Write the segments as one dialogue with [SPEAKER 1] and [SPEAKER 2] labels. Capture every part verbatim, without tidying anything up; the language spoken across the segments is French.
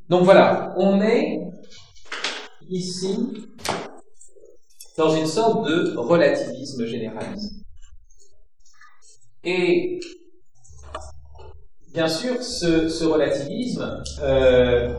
[SPEAKER 1] Donc voilà, on est ici dans une sorte de relativisme généraliste. Et bien sûr, ce, ce relativisme, euh,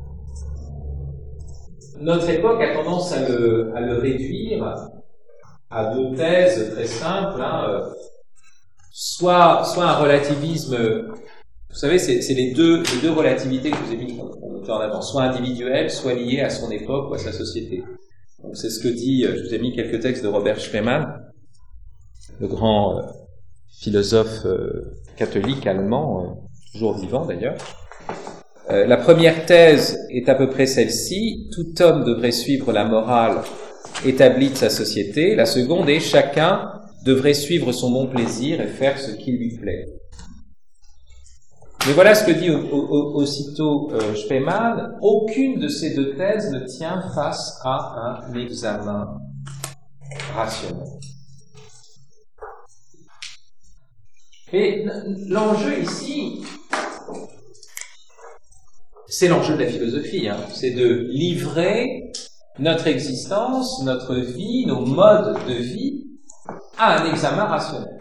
[SPEAKER 1] notre époque a tendance à le, à le réduire à deux thèses très simples, hein, euh, soit, soit un relativisme, vous savez, c'est, c'est les, deux, les deux relativités que je vous ai mis en avant, soit individuelle, soit liée à son époque ou à sa société. Donc c'est ce que dit, je vous ai mis quelques textes de Robert Spemann, le grand euh, philosophe euh, catholique allemand, euh, toujours vivant d'ailleurs. Euh, la première thèse est à peu près celle-ci, tout homme devrait suivre la morale établie de sa société. La seconde est, chacun devrait suivre son bon plaisir et faire ce qui lui plaît. Mais voilà ce que dit au, au, aussitôt euh, Spemann, aucune de ces deux thèses ne tient face à un examen rationnel. Et l'enjeu ici, c'est l'enjeu de la philosophie, hein, c'est de livrer notre existence, notre vie, nos modes de vie à un examen rationnel.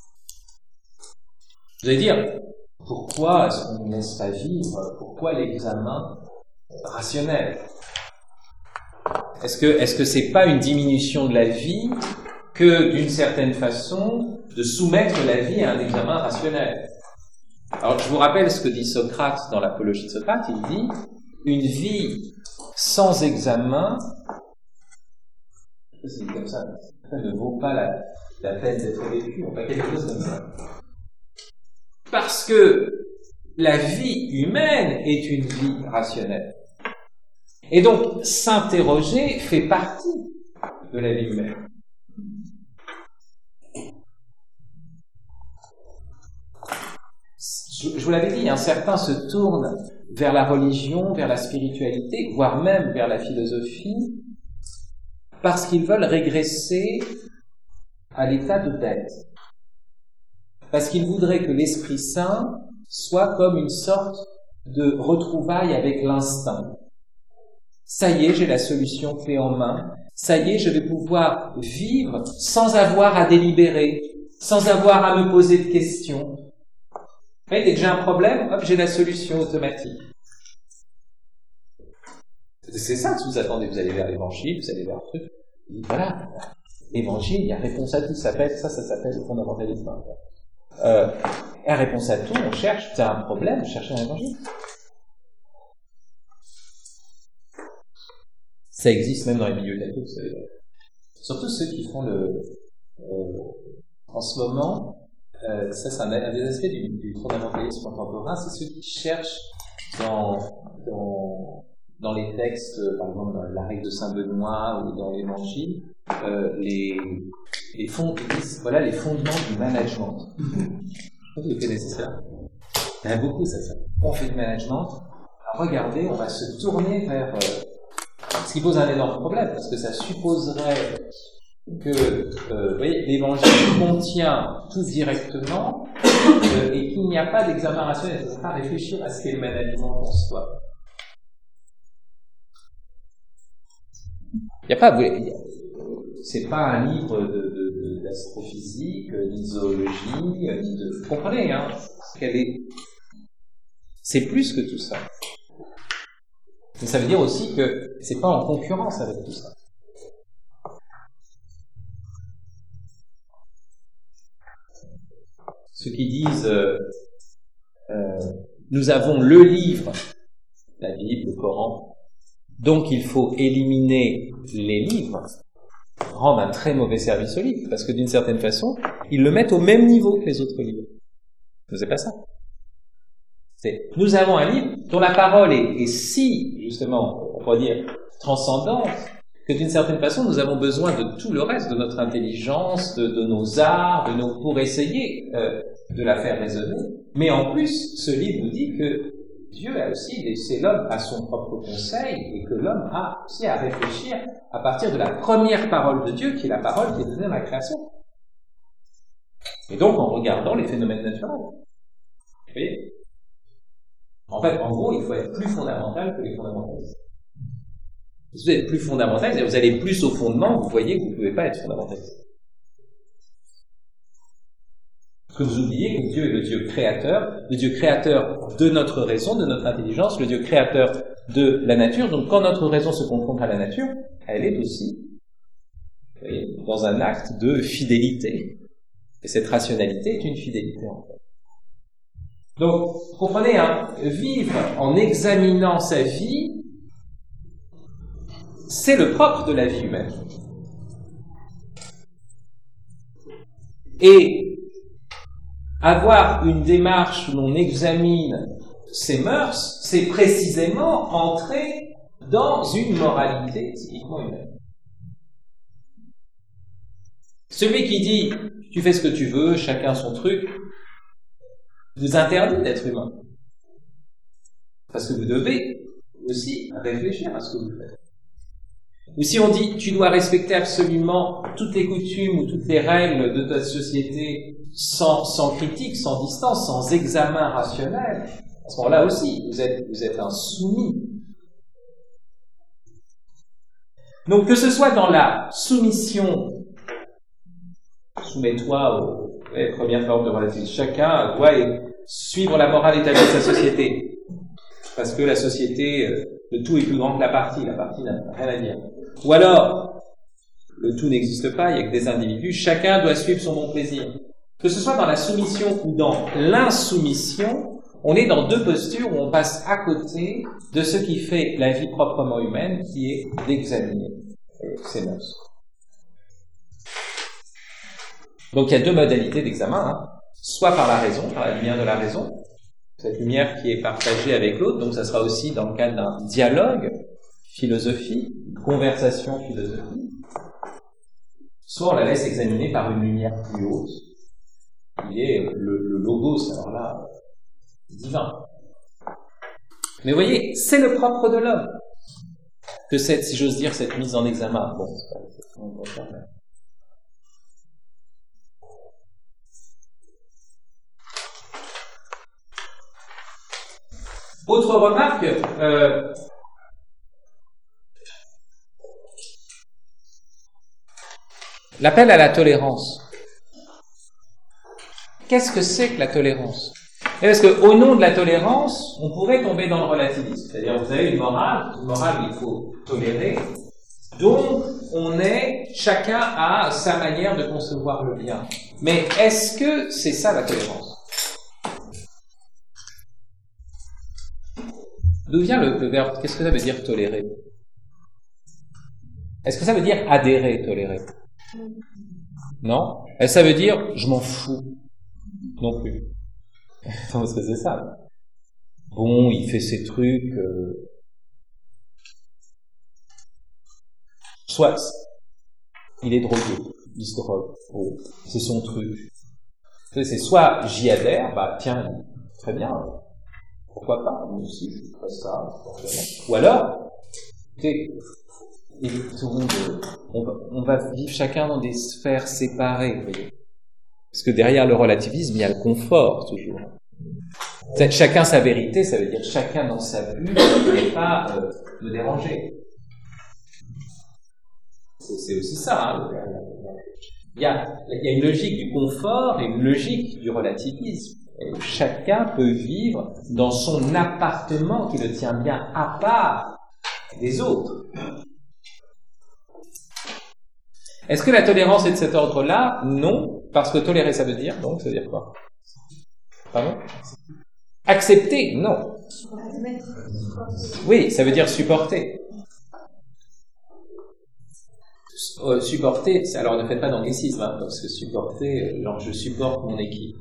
[SPEAKER 1] Vous allez dire, pourquoi est-ce qu'on ne laisse pas vivre? Pourquoi l'examen rationnel? Est-ce que, est-ce que c'est pas une diminution de la vie que, d'une certaine façon, de soumettre la vie à un examen rationnel? Alors, je vous rappelle ce que dit Socrate dans l'Apologie de Socrate. Il dit, une vie sans examen, c'est comme ça, ça ne vaut pas la, la peine d'être vécue, on fait quelque chose comme ça. Parce que la vie humaine est une vie rationnelle. Et donc, s'interroger fait partie de la vie humaine. Je, je vous l'avais dit, hein, certains se tournent vers la religion, vers la spiritualité, voire même vers la philosophie, parce qu'ils veulent régresser à l'état de bête. Parce qu'ils voudraient que l'Esprit Saint soit comme une sorte de retrouvaille avec l'instinct. Ça y est, j'ai la solution clé en main. Ça y est, je vais pouvoir vivre sans avoir à délibérer, sans avoir à me poser de questions. Vous voyez, dès que j'ai un problème, hop, j'ai la solution automatique. C'est ça que vous attendez. Vous allez vers l'Évangile, vous allez vers un truc. Voilà, l'Évangile, il y a réponse à tout. Ça s'appelle, ça, ça s'appelle le fondamentalisme. Euh, la réponse à tout, on cherche, c'est un problème, on cherche un Évangile. Ça existe même dans les milieux catholiques, vous savez. Surtout ceux qui font le... Euh, en ce moment, euh, ça c'est un, un des aspects du, du fondamentalisme contemporain, c'est ceux qui cherchent dans, dans, dans les textes, par exemple dans la règle de Saint-Benoît ou dans l'Évangile, euh, les, les, fonds, voilà, les fondements du management. Vous connaissez ça? Il y en a beaucoup, ça, ça. On fait du management. Alors, regardez, on va se tourner vers... Euh, ce qui pose un énorme problème, parce que ça supposerait que euh, vous voyez, l'Évangile contient tout directement euh, et qu'il n'y a pas d'examen rationnel. Il ne faut pas réfléchir à ce qu'est le management en soi. Il n'y a pas... C'est pas un livre de, de, de, d'astrophysique, ni de zoologie, ni de... Vous comprenez, hein? Qu'elle est... C'est plus que tout ça. Mais ça veut dire aussi que c'est pas en concurrence avec tout ça. Ceux qui disent euh, euh, nous avons le livre, la Bible, le Coran, donc il faut éliminer les livres, rendent un très mauvais service au livre, parce que d'une certaine façon, ils le mettent au même niveau que les autres livres. Vous savez pas ça? C'est, nous avons un livre dont la parole est, est si, justement, on pourrait dire, transcendante, que d'une certaine façon, nous avons besoin de tout le reste, de notre intelligence, de, de nos arts, de nos, pour essayer euh, de la faire résonner. Mais en plus, ce livre nous dit que Dieu a aussi laissé l'homme à son propre conseil et que l'homme a aussi à réfléchir à partir de la première parole de Dieu, qui est la parole qui est donnée à la création. Et donc, en regardant les phénomènes naturels. Vous voyez ? En fait, en gros, il faut être plus fondamental que les fondamentalistes. Si vous êtes plus fondamentaliste, vous allez plus au fondement, vous voyez que vous ne pouvez pas être fondamentaliste. Parce que vous oubliez que Dieu est le Dieu créateur, le Dieu créateur de notre raison, de notre intelligence, le Dieu créateur de la nature. Donc quand notre raison se confronte à la nature, elle est aussi, vous voyez, dans un acte de fidélité. Et cette rationalité est une fidélité, en fait. Donc, comprenez, hein, vivre en examinant sa vie, c'est le propre de la vie humaine. Et avoir une démarche où l'on examine ses mœurs, c'est précisément entrer dans une moralité typiquement humaine. Celui qui dit « tu fais ce que tu veux, chacun son truc », vous interdit d'être humain. Parce que vous devez aussi réfléchir à ce que vous faites. Ou si on dit « tu dois respecter absolument toutes les coutumes ou toutes les règles de ta société sans, sans critique, sans distance, sans examen rationnel », à ce moment-là aussi, vous êtes, vous êtes un soumis. Donc que ce soit dans la soumission, soumets-toi aux ouais, premières formes de relativisme, chacun doit suivre la morale établie de sa société. Parce que la société, le tout est plus grand que la partie, la partie n'a rien à dire. Ou alors, le tout n'existe pas, il n'y a que des individus, chacun doit suivre son bon plaisir. Que ce soit dans la soumission ou dans l'insoumission, on est dans deux postures où on passe à côté de ce qui fait la vie proprement humaine, qui est d'examiner ses mœurs. Donc il y a deux modalités d'examen, hein. Soit par la raison, par la lumière de la raison, cette lumière qui est partagée avec l'autre, donc ça sera aussi dans le cadre d'un dialogue philosophique, une conversation philosophique, soit on la laisse examiner par une lumière plus haute, qui est le, le logos, alors là, divin. Mais vous voyez, c'est le propre de l'homme, que cette, si j'ose dire, cette mise en examen. Bon, c'est pas, c'est pas, on va faire, mais... Autre remarque, euh, l'appel à la tolérance. Qu'est-ce que c'est que la tolérance? Parce qu'au nom de la tolérance, on pourrait tomber dans le relativisme. C'est-à-dire, vous avez une morale, une morale qu'il faut tolérer, donc on est, chacun a sa manière de concevoir le bien. Mais est-ce que c'est ça la tolérance? D'où vient le, le verbe? Qu'est-ce que ça veut dire tolérer? Est-ce que ça veut dire adhérer, tolérer? Non? Est-ce que ça veut dire je m'en fous? Non plus. Parce que c'est ça. Bon, il fait ses trucs. Euh... Soit il est drogué, il se drogue. Oh, c'est son truc. C'est soit j'y adhère, bah tiens, très bien. Pourquoi pas? Moi aussi, je ferais ça. Ou alors, écoutez, tout le monde, on, va, on va vivre chacun dans des sphères séparées, vous voyez. Parce que derrière le relativisme, il y a le confort, toujours. Chacun sa vérité, ça veut dire chacun dans sa bulle, ne pas euh, me déranger. C'est, c'est aussi ça, hein. Il y a, il y a une logique du confort et une logique du relativisme. Et chacun peut vivre dans son appartement qui le tient bien à part des autres. Est-ce que la tolérance est de cet ordre-là? Non, parce que tolérer, ça veut dire, donc, ça veut dire quoi? Pardon? Accepter? Non. Oui, ça veut dire supporter. Euh, supporter, alors ne faites pas d'anglicisme, hein, parce que supporter, genre je supporte mon équipe.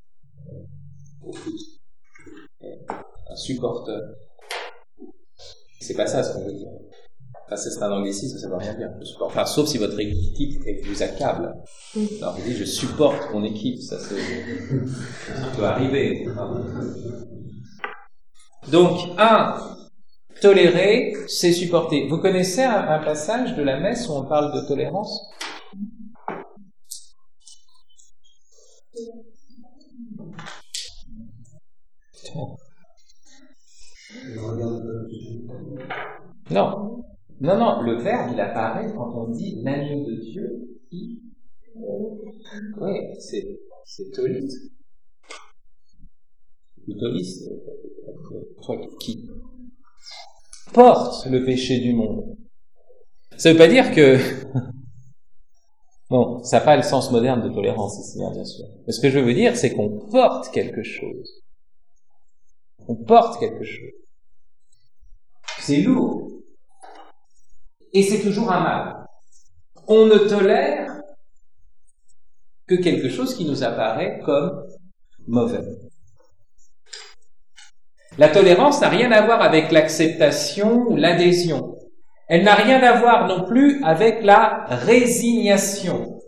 [SPEAKER 1] Un supporteur. C'est pas ça ce qu'on veut dire. Enfin, c'est un anglicisme, ça veut rien dire. Enfin, sauf si votre équipe vous accable. Alors vous dites, je supporte mon équipe, ça, c'est... ça peut arriver. Donc, un, tolérer, c'est supporter. Vous connaissez un, un passage de la messe où on parle de tolérance? Non. Non, non, le verbe, il apparaît quand on dit l'agneau de Dieu qui... Oui, c'est, c'est Tolis. Tolis, qui porte le péché du monde. Ça veut pas dire que... Bon, ça n'a pas le sens moderne de tolérance ici, hein, bien sûr. Mais ce que je veux dire, c'est qu'on porte quelque chose. On porte quelque chose. C'est lourd. Et c'est toujours un mal. On ne tolère que quelque chose qui nous apparaît comme mauvais. La tolérance n'a rien à voir avec l'acceptation ou l'adhésion. Elle n'a rien à voir non plus avec la résignation.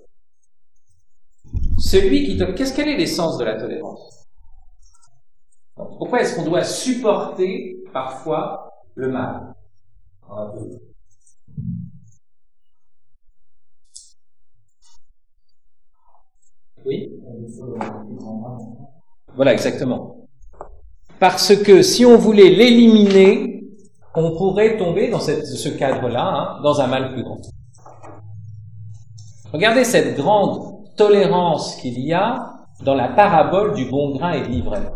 [SPEAKER 1] Celui qui to- Qu'est-ce quel est l'essence de la tolérance? Pourquoi est-ce qu'on doit supporter parfois le mal? Oui? Voilà, exactement. Parce que si on voulait l'éliminer, on pourrait tomber dans cette, ce cadre-là, hein, dans un mal plus grand. Regardez cette grande tolérance qu'il y a dans la parabole du bon grain et de l'ivraie.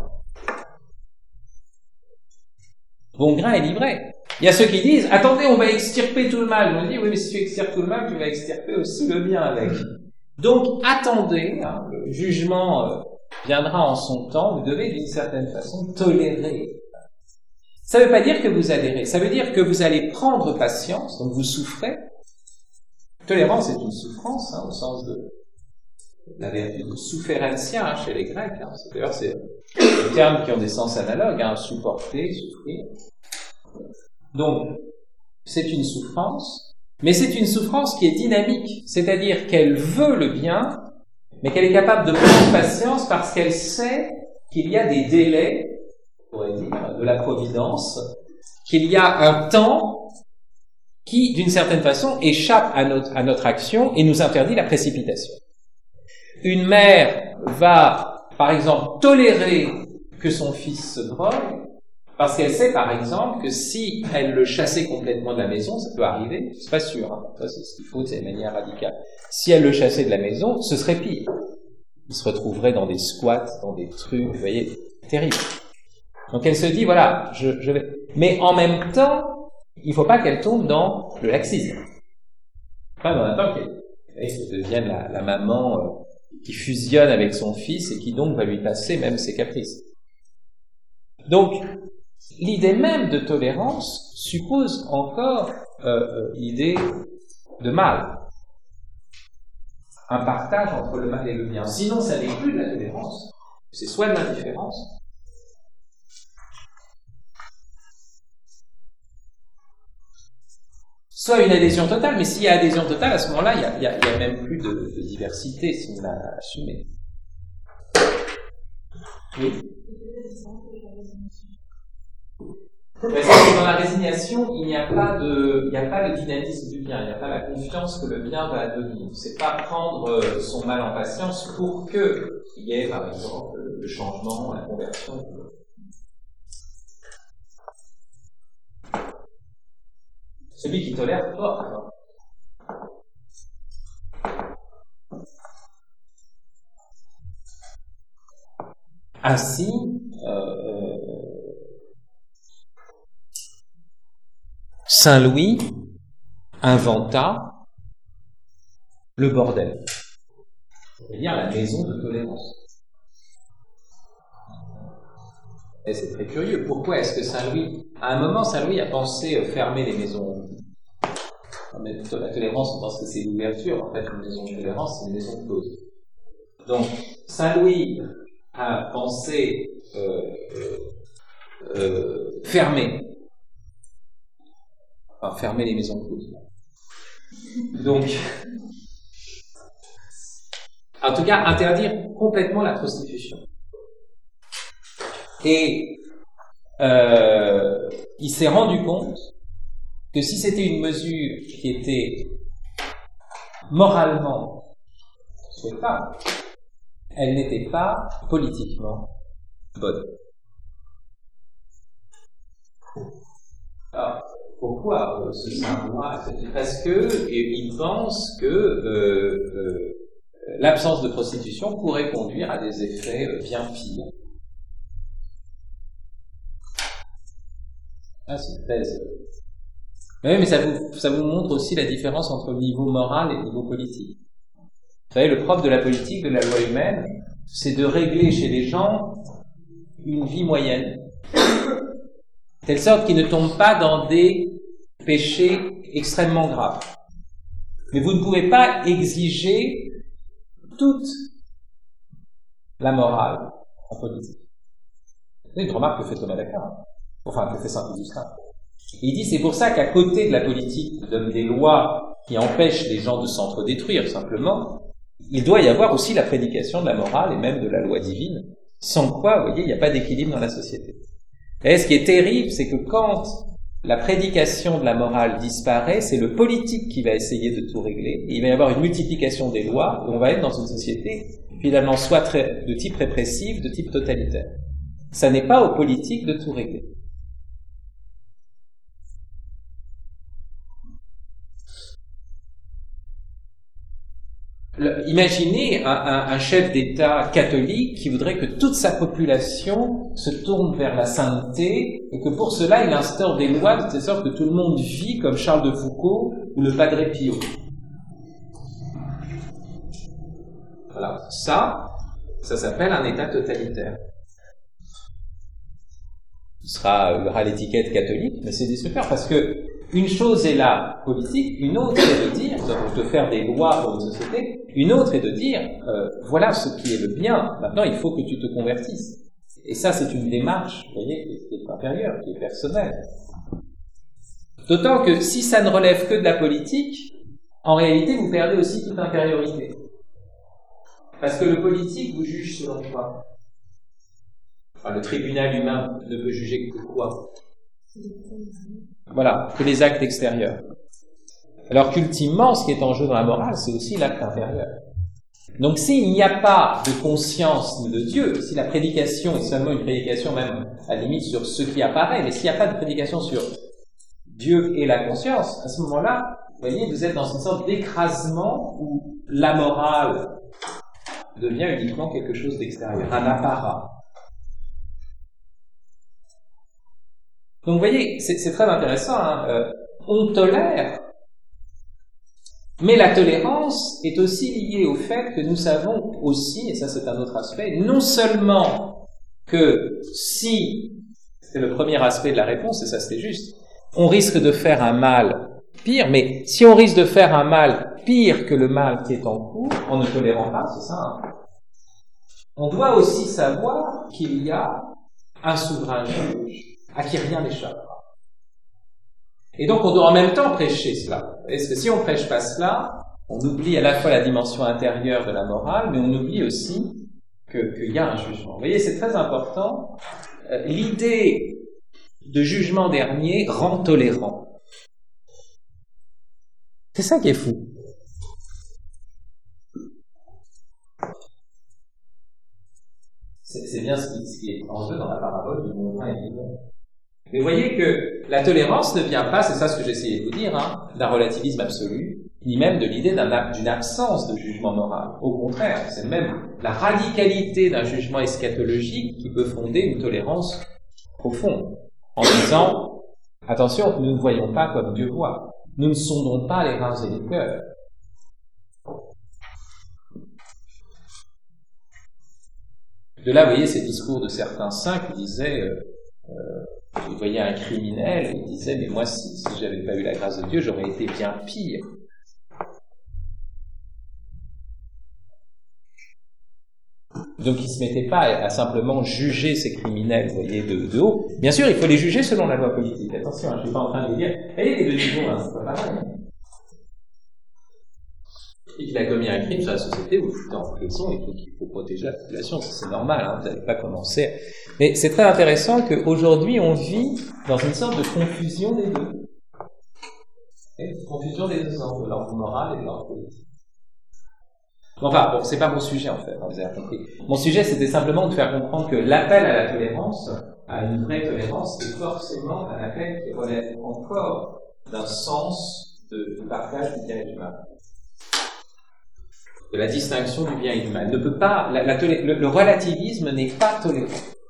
[SPEAKER 1] Bon grain et l'ivraie. Il y a ceux qui disent, attendez, on va extirper tout le mal. On dit, oui, mais si tu extirpes tout le mal, tu vas extirper aussi le bien avec. Donc, attendez, hein, le jugement euh, viendra en son temps, vous devez d'une certaine façon tolérer. Ça ne veut pas dire que vous adhérez, ça veut dire que vous allez prendre patience, donc vous souffrez. Tolérance est une souffrance, hein, au sens de la vertu de soufférentia hein, chez les Grecs. Hein. C'est, d'ailleurs, c'est des termes qui ont des sens analogues, hein, supporter, souffrir. Donc, c'est une souffrance, mais c'est une souffrance qui est dynamique, c'est-à-dire qu'elle veut le bien, mais qu'elle est capable de prendre patience parce qu'elle sait qu'il y a des délais, on pourrait dire, de la providence, qu'il y a un temps qui, d'une certaine façon, échappe à notre, à notre action et nous interdit la précipitation. Une mère va, par exemple, tolérer que son fils se drogue, parce qu'elle sait, par exemple, que si elle le chassait complètement de la maison, ça peut arriver, c'est pas sûr, hein, ça c'est ce qu'il faut, c'est de manière radicale. Si elle le chassait de la maison, ce serait pire. Il se retrouverait dans des squats, dans des trucs, vous voyez, terrible. Donc elle se dit, voilà, je, je vais... Mais en même temps, il ne faut pas qu'elle tombe dans le laxisme. Enfin, en même temps qu'elle, qu'elle devienne la, la maman euh, qui fusionne avec son fils et qui donc va lui passer même ses caprices. Donc, l'idée même de tolérance suppose encore euh, euh, l'idée de mal. Un partage entre le mal et le bien. Sinon, ça n'est plus de la tolérance. C'est soit de l'indifférence, soit une adhésion totale. Mais s'il y a adhésion totale, à ce moment-là, il n'y a, y a, y a même plus de, de diversité si on l'a assumé. Oui. Mais dans la résignation, il n'y a pas de, il n'y a pas le dynamisme du bien, il n'y a pas la confiance que le bien va advenir. C'est pas prendre son mal en patience pour que il y ait, par exemple, le changement, la conversion. Celui qui tolère porte. Ainsi, euh, Saint Louis inventa le bordel, c'est-à-dire la maison de tolérance. Et c'est très curieux. Pourquoi est-ce que Saint Louis, à un moment, Saint Louis a pensé fermer les maisons. Mais la tolérance, on pense que c'est l'ouverture. En fait, une maison de tolérance, c'est une maison close. Donc, Saint Louis a pensé euh, euh, fermer, enfin fermer les maisons closes. Donc, en tout cas, interdire complètement la prostitution. Et euh, il s'est rendu compte que si c'était une mesure qui était moralement souhaitable, elle n'était pas politiquement bonne. Pourquoi euh, ce syndrome? Parce que ils pensent que euh, euh, l'absence de prostitution pourrait conduire à des effets euh, bien pires. Ah, c'est une thèse. Oui, mais ça vous, ça vous montre aussi la différence entre le niveau moral et le niveau politique. Vous savez, le propre de la politique, de la loi humaine, c'est de régler chez les gens une vie moyenne, de telle sorte qu'ils ne tombent pas dans des péchés extrêmement graves. Mais vous ne pouvez pas exiger toute la morale en politique. C'est une remarque que fait Thomas d'Aquin, enfin que fait Saint-Augustin. Il dit c'est pour ça qu'à côté de la politique qui donne des lois qui empêchent les gens de s'entre-détruire simplement, il doit y avoir aussi la prédication de la morale et même de la loi divine, sans quoi, vous voyez, il n'y a pas d'équilibre dans la société. Et ce qui est terrible, c'est que quand la prédication de la morale disparaît, c'est le politique qui va essayer de tout régler, et il va y avoir une multiplication des lois, et on va être dans une société finalement soit très, de type répressif, de type totalitaire. Ça n'est pas aux politiques de tout régler. Le, imaginez un, un, un chef d'État catholique qui voudrait que toute sa population se tourne vers la sainteté et que pour cela il instaure des lois de telle sorte que tout le monde vit comme Charles de Foucault ou le Padre Pio. Voilà, ça, ça s'appelle un État totalitaire. Il sera, il aura l'étiquette catholique, mais c'est destructeur parce que une chose est la politique, une autre est de dire, nous avons de faire des lois pour une société, une autre est de dire, euh, voilà ce qui est le bien, maintenant il faut que tu te convertisses. Et ça c'est une démarche, vous voyez, qui est intérieure, qui est personnelle. D'autant que si ça ne relève que de la politique, en réalité vous perdez aussi toute intériorité. Parce que le politique vous juge selon quoi? Enfin, le tribunal humain ne peut juger que quoi? Voilà, que les actes extérieurs. Alors qu'ultimement, ce qui est en jeu dans la morale, c'est aussi l'acte intérieur. Donc s'il n'y a pas de conscience de Dieu, si la prédication est seulement une prédication même à la limite sur ce qui apparaît, mais s'il n'y a pas de prédication sur Dieu et la conscience, à ce moment-là, vous voyez, vous êtes dans une sorte d'écrasement où la morale devient uniquement quelque chose d'extérieur, un apparat. Donc vous voyez, c'est, c'est très intéressant, hein, euh, on tolère, mais la tolérance est aussi liée au fait que nous savons aussi, et ça c'est un autre aspect, non seulement que si, c'est le premier aspect de la réponse, et ça c'était juste, on risque de faire un mal pire, mais si on risque de faire un mal pire que le mal qui est en cours, en ne tolérant pas, c'est ça, hein, on doit aussi savoir qu'il y a un souverain juge à qui rien n'échappera. Et donc on doit en même temps prêcher cela. Parce que si on ne prêche pas cela, on oublie à la fois la dimension intérieure de la morale, mais on oublie aussi que, qu'il y a un jugement. Vous voyez, c'est très important. Euh, l'idée de jugement dernier rend tolérant. C'est ça qui est fou. C'est, c'est bien ce qui, ce qui est en jeu dans la parabole du bon vin et du bon. Mais vous voyez que la tolérance ne vient pas, c'est ça ce que j'essayais de vous dire, hein, d'un relativisme absolu, ni même de l'idée d'un, d'une absence de jugement moral. Au contraire, c'est même la radicalité d'un jugement eschatologique qui peut fonder une tolérance profonde, en disant, attention, nous ne voyons pas comme Dieu voit, nous ne sondons pas les reins et les cœurs. De là, vous voyez, ces discours de certains saints qui disaient, euh, euh, ils voyaient un criminel, et ils disaient, mais moi, si, si j'avais pas eu la grâce de Dieu, j'aurais été bien pire. Donc, ils ne se mettaient pas à, à simplement juger ces criminels, vous voyez, de, de haut. Bien sûr, il faut les juger selon la loi politique. Attention, hein, je ne suis pas en train de dire, vous voyez, les deux niveaux, hein, c'est pas pareil. Et qu'il a commis un crime sur la société, vous le foutez en prison et qu'il faut protéger la population, c'est normal, hein, vous n'allez pas commencer. Mais c'est très intéressant qu'aujourd'hui on vit dans une sorte de confusion des deux. Une confusion des deux sens, de l'ordre moral et de l'ordre politique. Enfin, bon, c'est pas mon sujet en fait, hein, vous avez compris. Mon sujet c'était simplement de faire comprendre que l'appel à la tolérance à une vraie tolérance et forcément à laquelle qui relève encore d'un sens de, de partage du bien et du mal, de la distinction du bien et du mal. Ne peut pas, la, la tolé, le, le relativisme n'est pas tolérant.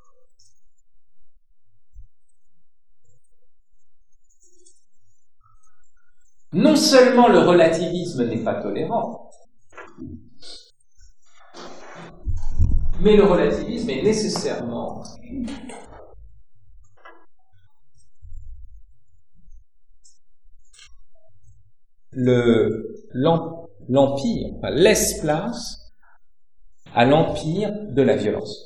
[SPEAKER 1] Non seulement le relativisme n'est pas tolérant, mais le relativisme est nécessairement le, l'empire, enfin, laisse place à l'empire de la violence.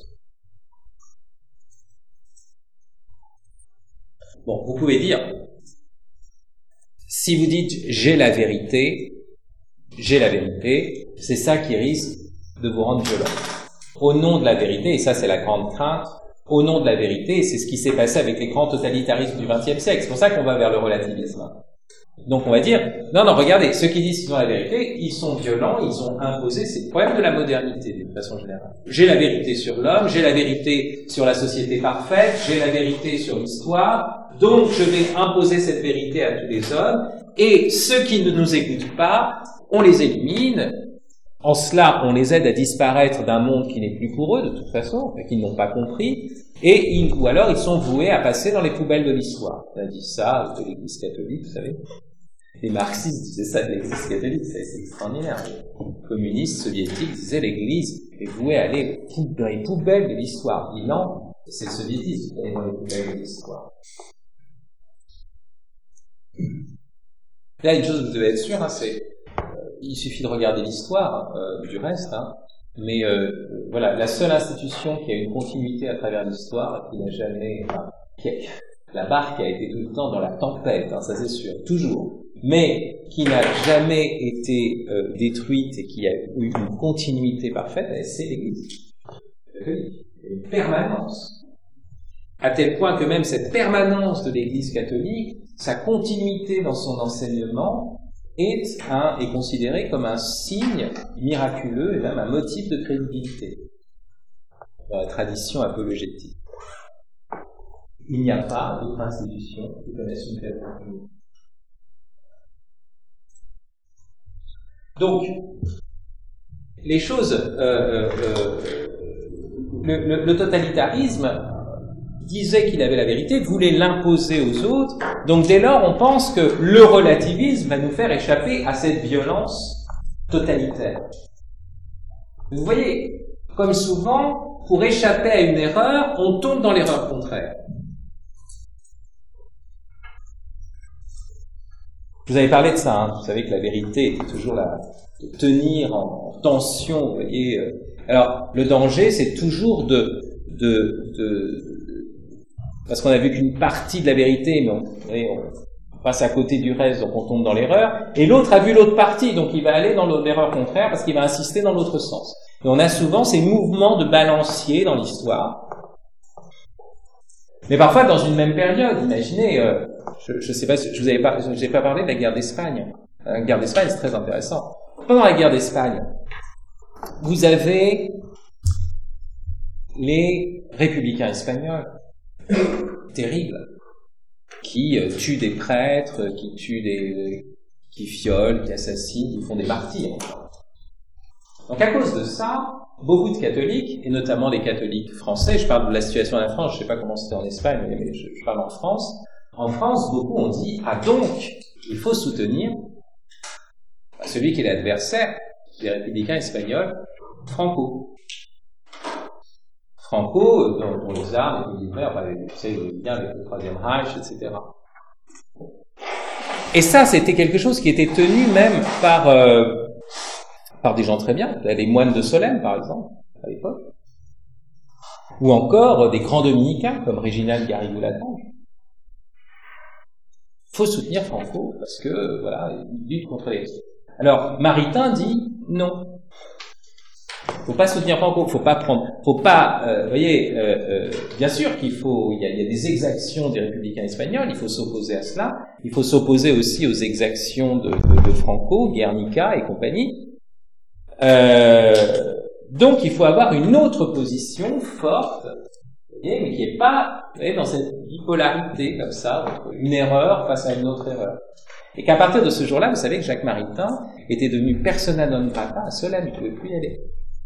[SPEAKER 1] Bon, vous pouvez dire, si vous dites j'ai la vérité, j'ai la vérité, c'est ça qui risque de vous rendre violent. Au nom de la vérité, et ça c'est la grande crainte, au nom de la vérité, et c'est ce qui s'est passé avec les grands totalitarismes du vingtième siècle, c'est pour ça qu'on va vers le relativisme. Donc on va dire, non, non, regardez, ceux qui disent qu'ils ont la vérité, ils sont violents, ils ont imposé, c'est le problème de la modernité d'une façon générale. J'ai la vérité sur l'homme, j'ai la vérité sur la société parfaite, j'ai la vérité sur l'histoire, donc je vais imposer cette vérité à tous les hommes, et ceux qui ne nous écoutent pas, on les élimine. En cela, on les aide à disparaître d'un monde qui n'est plus pour eux, de toute façon, qu'ils n'ont pas compris, et ils, ou alors ils sont voués à passer dans les poubelles de l'histoire. On a dit ça de l'Église catholique, vous savez. Les marxistes disaient ça de l'Église catholique, c'est extraordinaire. Les communistes soviétiques disaient l'Église est vouée à aller dans les poubelles de l'histoire. Ils disent non, c'est le soviétisme qui est dans les poubelles de l'histoire. Là, une chose que vous devez être sûr, hein, c'est il suffit de regarder l'histoire euh, du reste, hein, mais euh, voilà, la seule institution qui a une continuité à travers l'histoire, qui n'a jamais, enfin, qui a, la barque a été tout le temps dans la tempête, hein, ça c'est sûr, toujours, mais qui n'a jamais été euh, détruite et qui a eu une continuité parfaite, c'est l'Église catholique, une permanence, à tel point que même cette permanence de l'Église catholique, sa continuité dans son enseignement, est, un, est considéré comme un signe miraculeux et même un motif de crédibilité dans la tradition apologétique. Il n'y a pas d'autre institution qui connaisse une telle continuité. Donc, les choses, euh, euh, euh, le, le, le totalitarisme disait qu'il avait la vérité, voulait l'imposer aux autres, donc dès lors on pense que le relativisme va nous faire échapper à cette violence totalitaire. Vous voyez, comme souvent, pour échapper à une erreur, on tombe dans l'erreur contraire. Je vous avais parlé de ça, hein. Vous savez que la vérité était toujours la de tenir en tension, vous voyez. Alors, le danger, c'est toujours de, de, de parce qu'on a vu qu'une partie de la vérité, mais on, voyez, on passe à côté du reste, donc on tombe dans l'erreur, et l'autre a vu l'autre partie, donc il va aller dans l'erreur contraire, parce qu'il va insister dans l'autre sens. Et on a souvent ces mouvements de balancier dans l'histoire. Mais parfois, dans une même période, imaginez, euh, je ne sais pas, je vous avais pas, je n'ai pas parlé de la guerre d'Espagne. La guerre d'Espagne, c'est très intéressant. Pendant la guerre d'Espagne, vous avez les républicains espagnols, terribles, qui euh, tuent des prêtres, qui tuent des, qui violent, qui assassinent, qui font des martyrs. Donc à cause de ça, beaucoup de catholiques, et notamment les catholiques français, je parle de la situation de la France, je ne sais pas comment c'était en Espagne, mais je, je parle en France. En France, beaucoup ont dit, ah donc, il faut soutenir celui qui est l'adversaire des républicains espagnols, Franco. Franco, dont, dont les armes étaient livrées, enfin, vous savez, le lien avec le Troisième Reich, et cetera. Et ça, c'était quelque chose qui était tenu même par, euh, par des gens très bien, les moines de Solesmes, par exemple, à l'époque. Ou encore des grands dominicains, comme Réginald Garrigou-Lagrange. Il faut soutenir Franco, parce que, voilà, il lutte contre les... Alors, Maritain dit non. Faut pas soutenir Franco, faut pas prendre, faut pas, euh, vous voyez, euh, euh, bien sûr qu'il faut, il y a, il y a des exactions des républicains espagnols, il faut s'opposer à cela, il faut s'opposer aussi aux exactions de, de, de Franco, Guernica et compagnie. Euh, donc il faut avoir une autre position forte, vous voyez, mais qui n'est pas voyez, dans cette bipolarité comme ça, entre une erreur face à une autre erreur. Et qu'à partir de ce jour-là, vous savez que Jacques Maritain était devenu persona non grata à Solane, il ne pouvait plus y aller.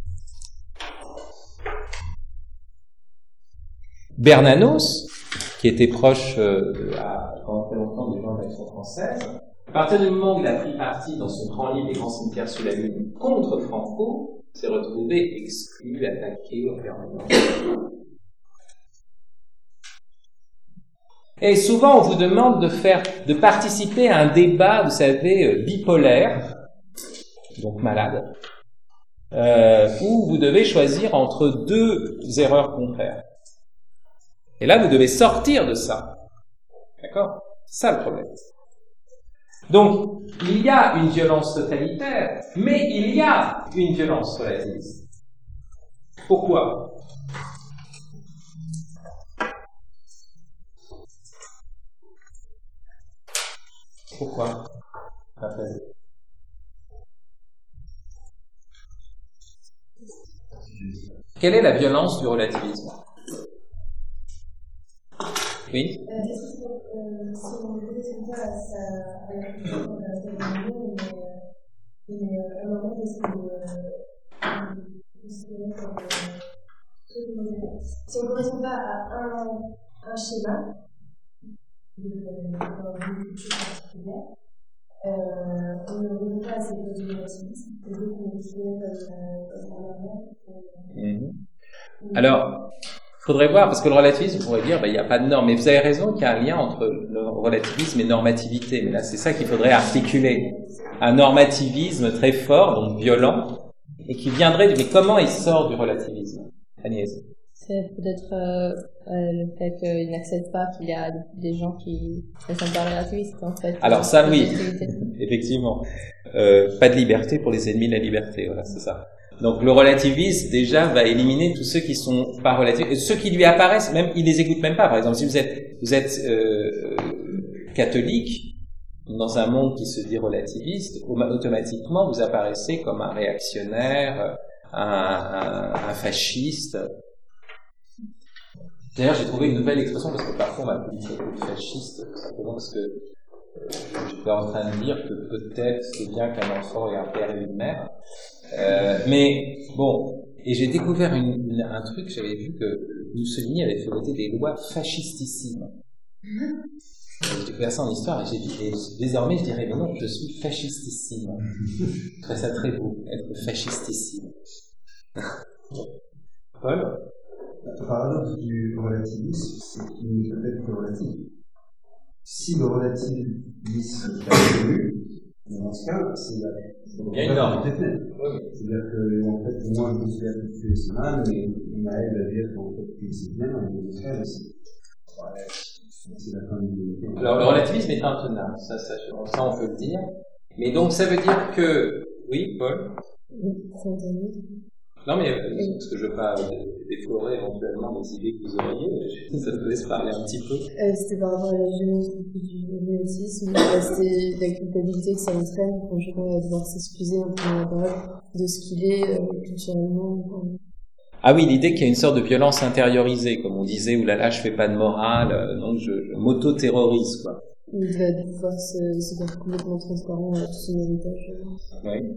[SPEAKER 1] Bernanos, qui était proche euh, à, pendant très longtemps des gens de l'Action française, à partir du moment où il a pris parti dans son grand livre Les grands cimetières sous la lune contre Franco, s'est retrouvé exclu, attaqué en permanence. Et souvent, on vous demande de faire, de participer à un débat, vous savez, bipolaire, donc malade, euh, où vous devez choisir entre deux erreurs contraires. Et là, vous devez sortir de ça. D'accord? C'est ça le problème. Donc, il y a une violence totalitaire, mais il y a une violence relativiste. Pourquoi? Pourquoi? Quelle est la violence du relativisme? Oui?
[SPEAKER 2] Si on ne correspond pas à un, un schéma, dans une culture particulière, euh, on ne revient pas à cette logique relativiste, et donc on est considéré comme un.
[SPEAKER 1] Alors, il faudrait voir, parce que le relativisme, on pourrait dire, ben, il n'y a pas de norme. Mais vous avez raison qu'il y a un lien entre le relativisme et normativité. Mais là, c'est ça qu'il faudrait articuler. Un normativisme très fort, donc violent, et qui viendrait, mais comment il sort du relativisme? Agnès?
[SPEAKER 3] C'est peut-être euh, euh, le fait qu'il n'accepte pas qu'il y a des gens qui ne sont pas relativistes, en fait.
[SPEAKER 1] Alors ça, oui, effectivement. Euh, pas de liberté pour les ennemis de la liberté, voilà, c'est ça. Donc le relativisme, déjà, va éliminer tous ceux qui sont pas relatifs. Ceux qui lui apparaissent, même, il les écoute même pas. Par exemple, si vous êtes, vous êtes euh, catholique, dans un monde qui se dit relativiste, automatiquement, vous apparaissez comme un réactionnaire, un, un, un fasciste. D'ailleurs, j'ai trouvé une nouvelle expression, parce que parfois on m'appelle fasciste, simplement parce que euh, j'étais en train de dire que peut-être c'est bien qu'un enfant ait un père et une mère. Euh, mais bon, et j'ai découvert une, une, un truc, j'avais vu que Mussolini avait fait voter des lois fascistissimes. J'ai découvert ça en histoire et j'ai dit, et désormais je dirais, mais non, je suis fascistissime. Je trouvais ça très beau, être fascistissime. Paul?
[SPEAKER 4] Le paradoxe du relativisme, c'est qu'il ne peut être que relatif. Si le relativisme est absolu, dans ce cas, c'est la.
[SPEAKER 1] Il y a une norme.
[SPEAKER 4] C'est-à-dire que, en fait, moi, je considère que tu es mal, mais Maël va dire qu'en fait, tu es bien, et le cas, c'est. C'est la fin de l'unité.
[SPEAKER 1] Alors, le relativisme est intenable, ça, ça, ça, on peut le dire. Mais donc, ça veut dire que. Oui, Paul?
[SPEAKER 3] Oui, c'est entendu.
[SPEAKER 1] Non, mais euh, parce que je ne veux pas déflorer éventuellement les idées que vous auriez, ça vous laisse parler un petit peu.
[SPEAKER 3] Euh, c'était par rapport à la violence du néotisme, euh, c'était la culpabilité que ça entraîne quand chacun va devoir s'excuser un peu la parole de ce qu'il est euh, culturellement. Euh.
[SPEAKER 1] Ah oui, l'idée qu'il y a une sorte de violence intériorisée, comme on disait, où là là, je fais pas de morale, euh, donc je, je m'auto-terrorise, quoi.
[SPEAKER 3] Il va devoir se, se faire complètement transparent à tout son héritage.
[SPEAKER 1] Oui.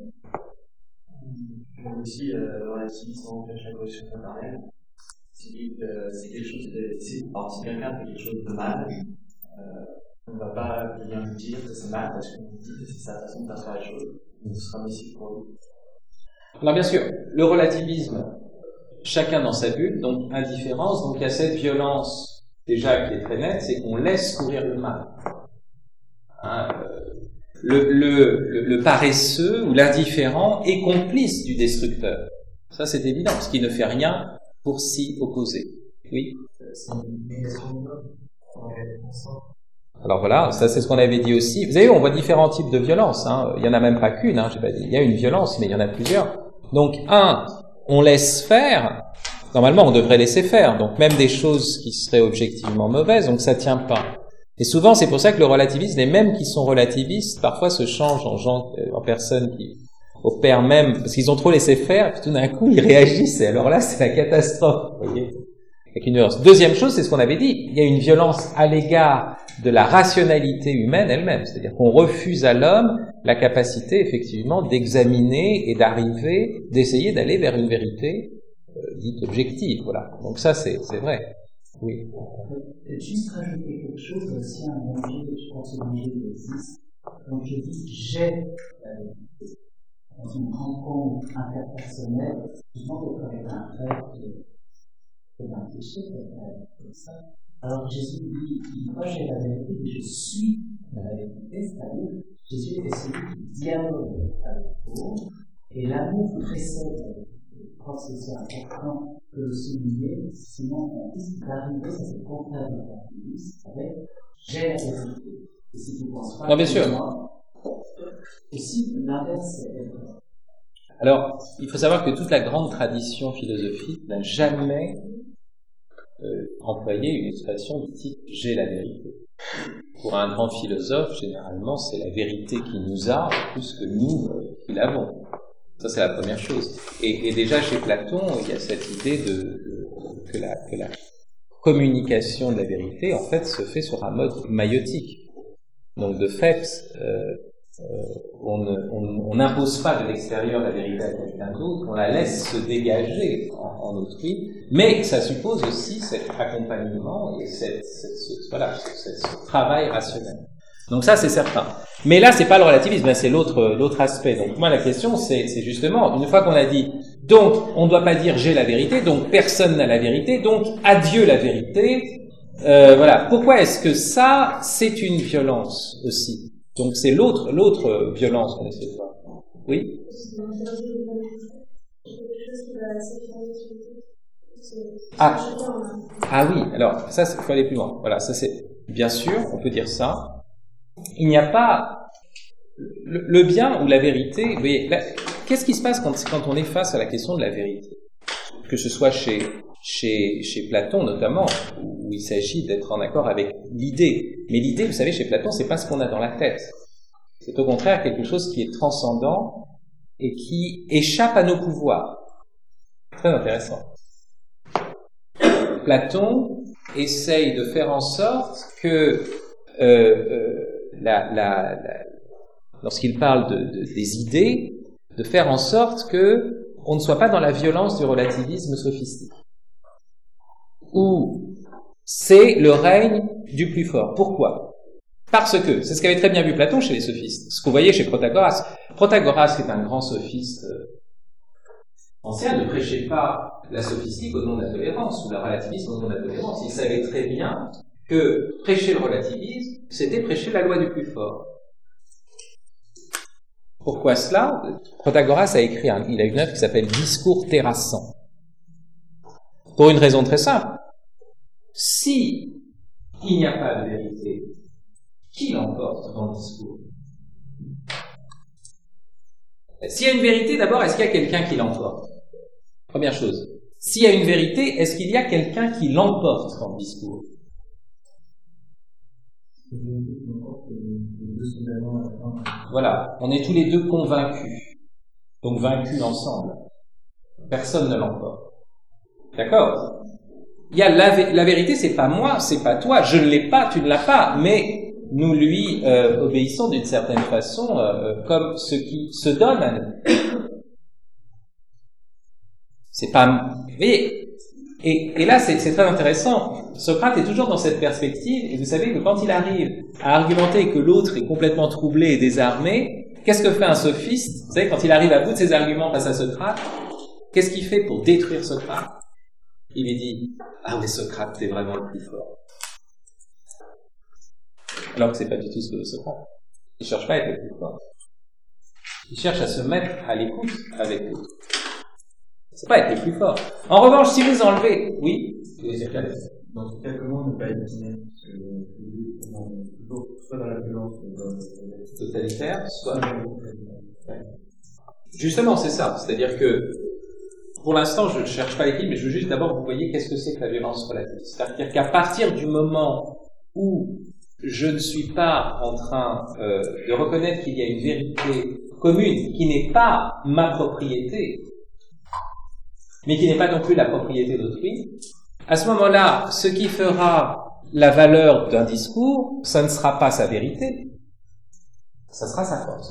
[SPEAKER 5] Aussi, euh, le relativisme empêche l'agression paternelle. Si euh, c'est quelque chose de, si, alors, si quelqu'un fait quelque chose de mal, euh, on ne va pas bien lui dire que c'est mal parce qu'on dit que c'est sa façon de faire les choses. Donc, ce sera nocif pour lui.
[SPEAKER 1] Alors bien sûr, le relativisme, chacun dans sa bulle, donc indifférence, donc il y a cette violence déjà qui est très nette, c'est qu'on laisse courir le mal. Hein, euh, Le, le, le, le paresseux ou l'indifférent est complice du destructeur. Ça, c'est évident, parce qu'il ne fait rien pour s'y opposer. Oui? Alors voilà, ça c'est ce qu'on avait dit aussi. Vous savez, on voit différents types de violence. Hein. Il y en a même pas qu'une. Hein. J'ai pas dit. Il y a une violence, mais il y en a plusieurs. Donc, un, on laisse faire. Normalement, on devrait laisser faire. Donc, même des choses qui seraient objectivement mauvaises, donc ça tient pas. Et souvent, c'est pour ça que le relativisme, les mêmes qui sont relativistes, parfois se changent en gens, en personnes qui opèrent même, parce qu'ils ont trop laissé faire, puis tout d'un coup, ils réagissent, et alors là, c'est la catastrophe, vous voyez. avec une violence. Deuxième chose, c'est ce qu'on avait dit, il y a une violence à l'égard de la rationalité humaine elle-même, c'est-à-dire qu'on refuse à l'homme la capacité, effectivement, d'examiner et d'arriver, d'essayer d'aller vers une vérité euh, dite objective, voilà. Donc ça, c'est, c'est vrai. Oui.
[SPEAKER 6] Peut-être juste rajouter quelque chose aussi à un danger, je pense au danger qui existe. Donc je dis j'ai euh, dans une rencontre interpersonnelle, je pense d'être avec un frère qui est un péché, comme ça. Alors Jésus dit, moi j'ai la vérité, mais je suis la vérité, c'est-à-dire Jésus est celui qui dialogue avec vous, et l'amour précède. Je crois que c'est important de le souligner, sinon on risque d'arriver, ça c'est le contraire de la avec j'ai la vérité. Et si tu ne penses pas,
[SPEAKER 1] non, bien sûr.
[SPEAKER 6] Moi, et si l'inverse est vrai.
[SPEAKER 1] Alors, il faut savoir que toute la grande tradition philosophique n'a jamais euh, employé une expression du type « j'ai la vérité ». Pour un grand philosophe, généralement, c'est la vérité qui nous a plus que nous euh, qui l'avons. Ça, c'est la première chose. Et, et déjà, chez Platon, il y a cette idée de, de que, la, que la communication de la vérité, en fait, se fait sur un mode maïotique. Donc, de fait, euh, euh, on n'impose pas de l'extérieur la vérité à quelqu'un d'autre, on la laisse se dégager en, en autrui, mais ça suppose aussi cet accompagnement et cette, cette, ce, voilà, ce, ce travail rationnel. Donc ça, c'est certain. Mais là, c'est pas le relativisme, c'est l'autre, l'autre aspect. Donc moi, la question, c'est, c'est justement, une fois qu'on a dit, donc, on ne doit pas dire j'ai la vérité, donc personne n'a la vérité, donc adieu la vérité. Euh, voilà. Pourquoi est-ce que ça, c'est une violence aussi? Donc c'est l'autre, l'autre violence qu'on essaie de voir. Oui? Ah. Ah oui, alors, ça, il faut aller plus loin. Voilà, ça c'est, bien sûr, on peut dire ça. Il n'y a pas, le, le bien ou la vérité, vous voyez, la, qu'est-ce qui se passe quand, quand on est face à la question de la vérité? Que ce soit chez, chez, chez Platon notamment, où il s'agit d'être en accord avec l'idée. Mais l'idée, vous savez, chez Platon, c'est pas ce qu'on a dans la tête. C'est au contraire quelque chose qui est transcendant et qui échappe à nos pouvoirs. Très intéressant. Platon essaye de faire en sorte que, euh, euh, la, la, la, lorsqu'il parle de, de, des idées, de faire en sorte que on ne soit pas dans la violence du relativisme sophistique, où c'est le règne du plus fort. Pourquoi? Parce que, c'est ce qu'avait très bien vu Platon chez les sophistes, ce que vous voyez chez Protagoras. Protagoras est un grand sophiste ancien, ne prêchait pas la sophistique au nom de la tolérance, ou le relativisme au nom de la tolérance. Il savait très bien que prêcher le relativisme, c'était prêcher la loi du plus fort. Pourquoi cela? Protagoras a écrit, un, il a une œuvre qui s'appelle Discours terrassant. Pour une raison très simple. Si il n'y a pas de vérité, qui l'emporte dans le discours? S'il y a une vérité, d'abord, est-ce qu'il y a quelqu'un qui l'emporte? Première chose. S'il y a une vérité, est-ce qu'il y a quelqu'un qui l'emporte dans le discours? Voilà, on est tous les deux convaincus, donc vaincus ensemble. Personne ne l'emporte. D'accord? Il y a la, la vérité, c'est pas moi, c'est pas toi, je ne l'ai pas, tu ne l'as pas, mais nous lui euh, obéissons d'une certaine façon euh, comme ce qui se donne à nous. C'est pas, vous voyez. Et, et là, c'est, c'est très intéressant. Socrate est toujours dans cette perspective, et vous savez que quand il arrive à argumenter que l'autre est complètement troublé et désarmé, qu'est-ce que fait un sophiste? Vous savez, quand il arrive à bout de ses arguments face à Socrate, qu'est-ce qu'il fait pour détruire Socrate? Il lui dit, ah oui, Socrate, t'es vraiment le plus fort. Alors que c'est pas du tout ce que veut Socrate. Il cherche pas à être le plus fort. Il cherche à se mettre à l'écoute avec l'autre. C'est pas être le plus fort. En revanche, si vous enlevez, oui,
[SPEAKER 5] dans ce cas, comment ne pas être binaire? Soit dans la violence, soit
[SPEAKER 1] totalitaire, soit ouais. Justement, c'est ça. C'est-à-dire que, pour l'instant, je ne cherche pas l'équilibre, mais je veux juste d'abord que vous voyez qu'est-ce que c'est que la violence relative. C'est-à-dire qu'à partir du moment où je ne suis pas en train euh, de reconnaître qu'il y a une vérité commune qui n'est pas ma propriété, mais qui n'est pas non plus la propriété d'autrui, à ce moment-là, ce qui fera la valeur d'un discours, ça ne sera pas sa vérité, ça sera sa force.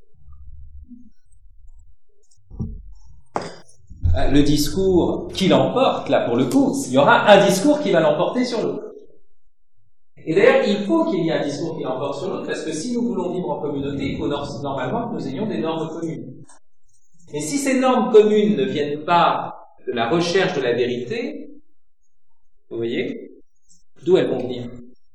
[SPEAKER 1] Le discours qui l'emporte, là pour le coup, il y aura un discours qui va l'emporter sur l'autre. Et d'ailleurs, il faut qu'il y ait un discours qui l'emporte sur l'autre, parce que si nous voulons vivre en communauté, il faut normalement que nous ayons des normes communes. Et si ces normes communes ne viennent pas de la recherche de la vérité, vous voyez, d'où elles vont venir?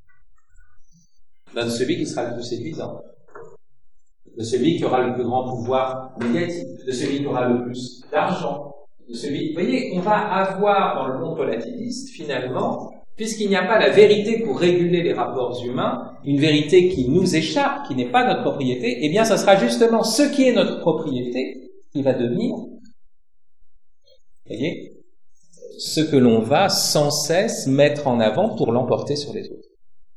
[SPEAKER 1] De celui qui sera le plus séduisant, de celui qui aura le plus grand pouvoir médiatique, de celui qui aura le plus d'argent, de celui... Vous voyez, on va avoir dans le monde relativiste, finalement, puisqu'il n'y a pas la vérité pour réguler les rapports humains, une vérité qui nous échappe, qui n'est pas notre propriété, eh bien, ça sera justement ce qui est notre propriété qui va devenir, vous voyez, ce que l'on va sans cesse mettre en avant pour l'emporter sur les autres.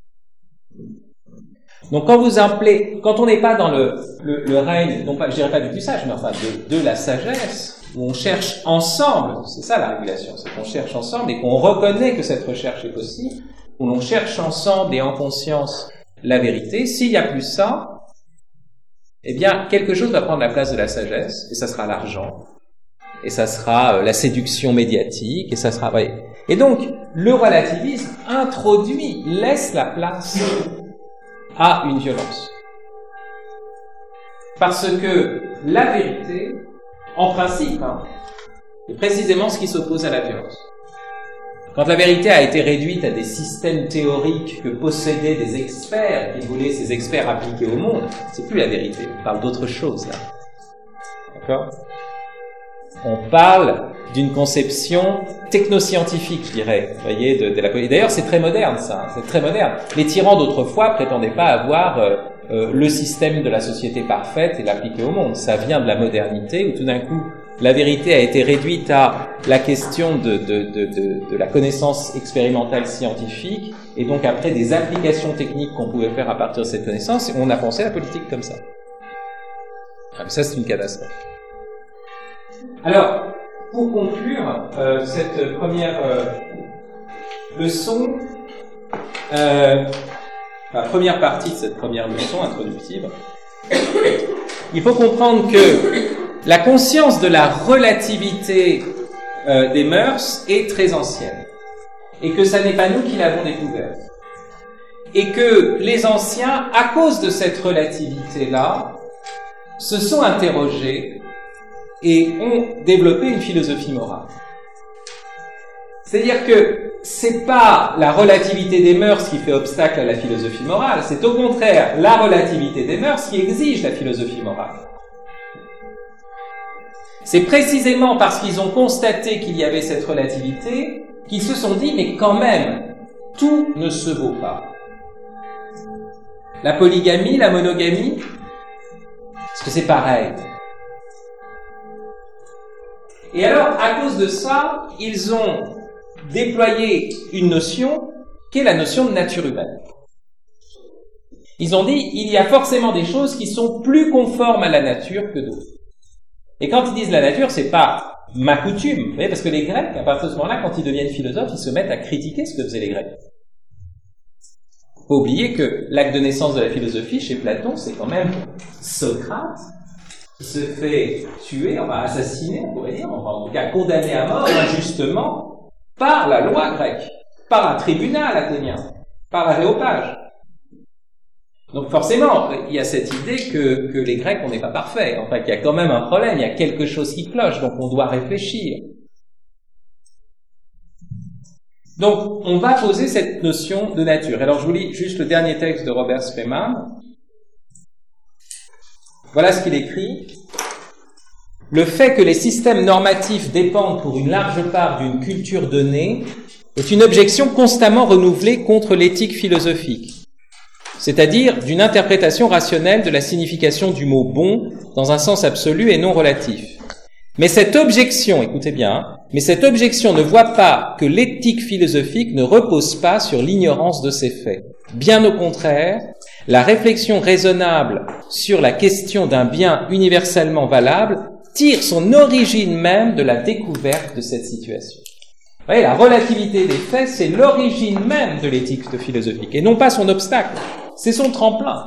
[SPEAKER 1] Donc, quand vous appelez, quand on n'est pas dans le, le, le règne, non pas, je dirais pas du plus sage, mais enfin de, de la sagesse, où on cherche ensemble, c'est ça la régulation, c'est qu'on cherche ensemble et qu'on reconnaît que cette recherche est possible, où l'on cherche ensemble et en conscience la vérité. S'il n'y a plus ça, eh bien, quelque chose va prendre la place de la sagesse, et ça sera l'argent, et ça sera la séduction médiatique, et ça sera... Ouais. Et donc, le relativisme introduit, laisse la place à une violence. Parce que la vérité, en principe, hein, c'est précisément ce qui s'oppose à la violence. Quand la vérité a été réduite à des systèmes théoriques que possédaient des experts, qui voulaient ces experts appliquer au monde, c'est plus la vérité, on parle d'autre chose là. D'accord ? On parle d'une conception technoscientifique, je dirais, vous voyez, de, de la... Et d'ailleurs, c'est très moderne, ça, c'est très moderne. Les tyrans d'autrefois prétendaient pas avoir euh, euh, le système de la société parfaite et l'appliquer au monde. Ça vient de la modernité, où tout d'un coup, la vérité a été réduite à la question de, de, de, de, de la connaissance expérimentale scientifique, et donc après des applications techniques qu'on pouvait faire à partir de cette connaissance, et on a pensé la politique comme ça. Ah, mais ça, c'est une catastrophe. Alors, pour conclure euh, cette première euh, leçon, euh, la première partie de cette première leçon introductive, il faut comprendre que la conscience de la relativité euh, des mœurs est très ancienne, et que ça n'est pas nous qui l'avons découverte, et que les anciens, à cause de cette relativité-là, se sont interrogés et ont développé une philosophie morale. C'est-à-dire que c'est pas la relativité des mœurs qui fait obstacle à la philosophie morale, c'est au contraire la relativité des mœurs qui exige la philosophie morale. C'est précisément parce qu'ils ont constaté qu'il y avait cette relativité qu'ils se sont dit, mais quand même, tout ne se vaut pas. La polygamie, la monogamie, est-ce que c'est pareil ? Et alors, à cause de ça, ils ont déployé une notion qui est la notion de nature humaine. Ils ont dit, il y a forcément des choses qui sont plus conformes à la nature que d'autres. Et quand ils disent la nature, c'est pas ma coutume, vous voyez, parce que les Grecs, à partir de ce moment-là, quand ils deviennent philosophes, ils se mettent à critiquer ce que faisaient les Grecs. Faut pas oublier que l'acte de naissance de la philosophie, chez Platon, c'est quand même Socrate, qui se fait tuer, enfin assassiner, on pourrait dire, enfin en tout cas condamné à mort injustement par la loi grecque, par un tribunal athénien, par l'aréopage. Donc forcément, il y a cette idée que, que les Grecs, on n'est pas parfaits, enfin qu'il y a quand même un problème, il y a quelque chose qui cloche, donc on doit réfléchir. Donc on va poser cette notion de nature. Alors je vous lis juste le dernier texte de Robert Spreeman. Voilà ce qu'il écrit. Le fait que les systèmes normatifs dépendent pour une large part d'une culture donnée est une objection constamment renouvelée contre l'éthique philosophique, c'est-à-dire d'une interprétation rationnelle de la signification du mot « bon » dans un sens absolu et non relatif. Mais cette objection, écoutez bien, hein, mais cette objection ne voit pas que l'éthique philosophique ne repose pas sur l'ignorance de ces faits. Bien au contraire, la réflexion raisonnable sur la question d'un bien universellement valable tire son origine même de la découverte de cette situation. Vous voyez, la relativité des faits, c'est l'origine même de l'éthique philosophique, et non pas son obstacle, c'est son tremplin.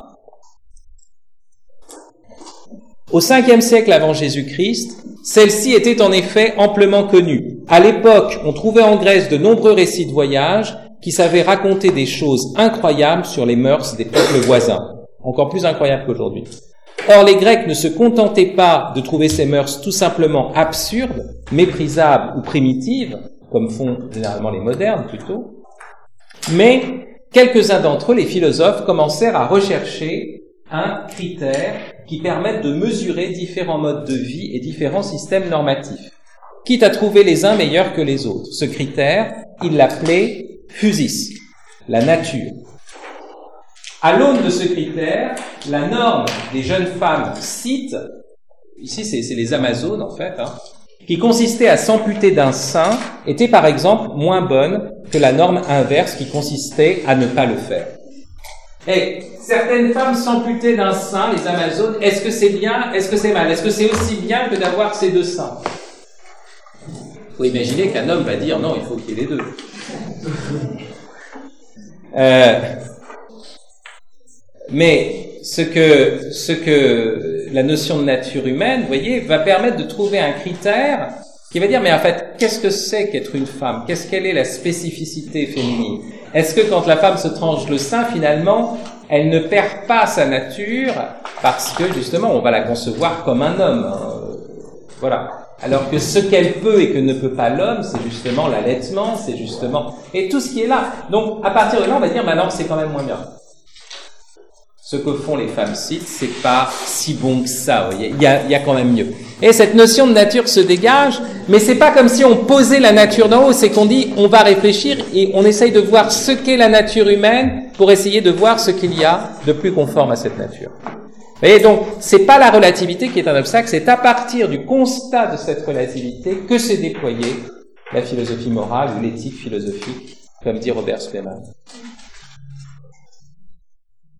[SPEAKER 1] Au cinquième siècle avant Jésus-Christ, celle-ci était en effet amplement connue. À l'époque, on trouvait en Grèce de nombreux récits de voyage qui savaient raconter des choses incroyables sur les mœurs des peuples voisins, encore plus incroyables qu'aujourd'hui. Or, les Grecs ne se contentaient pas de trouver ces mœurs tout simplement absurdes, méprisables ou primitives, comme font généralement les modernes plutôt, mais quelques-uns d'entre eux, les philosophes, commencèrent à rechercher un critère qui permette de mesurer différents modes de vie et différents systèmes normatifs, quitte à trouver les uns meilleurs que les autres. Ce critère, ils l'appelaient physis, la nature. À l'aune de ce critère, la norme des jeunes femmes scythes, ici c'est, c'est les Amazones en fait, hein, qui consistait à s'amputer d'un sein, était par exemple moins bonne que la norme inverse qui consistait à ne pas le faire. Et certaines femmes s'amputaient d'un sein, les Amazones, est-ce que c'est bien, est-ce que c'est mal, est-ce que c'est aussi bien que d'avoir ces deux seins? Il faut imaginer qu'un homme va dire non, il faut qu'il y ait les deux. Euh, mais ce que, ce que la notion de nature humaine, vous voyez, va permettre de trouver un critère qui va dire, mais en fait, qu'est-ce que c'est qu'être une femme? Qu'est-ce qu'elle est la spécificité féminine? Est-ce que quand la femme se tranche le sein, finalement, elle ne perd pas sa nature parce que, justement, on va la concevoir comme un homme, hein, voilà. Alors que ce qu'elle peut et que ne peut pas l'homme, c'est justement l'allaitement, c'est justement... Et tout ce qui est là. Donc, à partir de là, on va dire, bah non, c'est quand même moins bien. Ce que font les femmes scythes, c'est pas si bon que ça, vous voyez. Il y a, il y a quand même mieux. Et cette notion de nature se dégage, mais c'est pas comme si on posait la nature d'en haut, c'est qu'on dit, on va réfléchir et on essaye de voir ce qu'est la nature humaine pour essayer de voir ce qu'il y a de plus conforme à cette nature. Et donc, c'est pas la relativité qui est un obstacle, c'est à partir du constat de cette relativité que s'est déployée la philosophie morale ou l'éthique philosophique, comme dit Robert Spemann.